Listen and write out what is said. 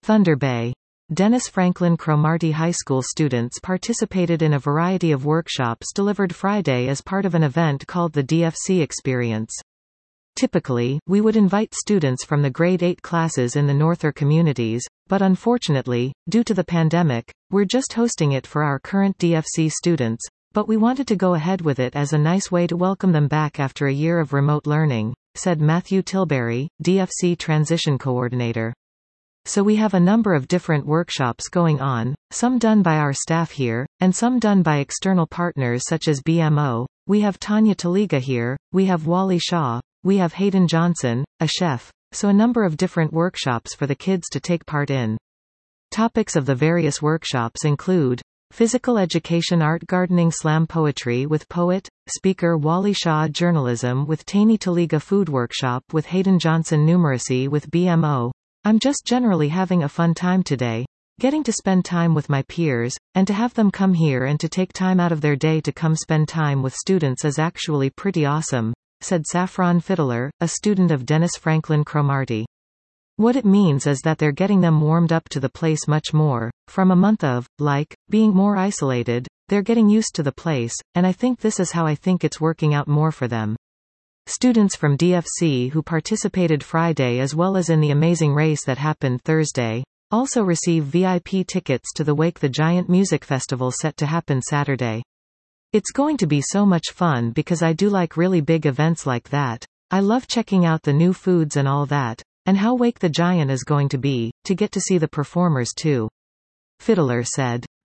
Thunder Bay. Dennis Franklin Cromartie High School students participated in a variety of workshops delivered Friday as part of an event called the DFC Experience. Typically, we would invite students from the grade 8 classes in the Norther communities, but unfortunately, due to the pandemic, we're just hosting it for our current DFC students, but we wanted to go ahead with it as a nice way to welcome them back after a year of remote learning, said Matthew Tilbury, DFC Transition Coordinator. So we have a number of different workshops going on, some done by our staff here, and some done by external partners such as BMO. We have Tanya Taliga here, we have Wally Shaw, we have Hayden Johnson, a chef, so a number of different workshops for the kids to take part in. Topics of the various workshops include physical education, art, gardening, slam poetry with poet, speaker Wally Shaw, journalism with Tanya Taliga, food workshop with Hayden Johnson, numeracy with BMO. I'm just generally having a fun time today, getting to spend time with my peers, and to have them come here and to take time out of their day to come spend time with students is actually pretty awesome, said Saffron Fiddler, a student of Dennis Franklin Cromartie. What it means is that they're getting them warmed up to the place much more. From a month of, being more isolated, they're getting used to the place, and I think this is how I think it's working out more for them. Students from DFC who participated Friday as well as in the amazing race that happened Thursday, also receive VIP tickets to the Wake the Giant Music Festival set to happen Saturday. It's going to be so much fun because I do like really big events like that. I love checking out the new foods and all that, and how Wake the Giant is going to be, to get to see the performers too. Fiddler said.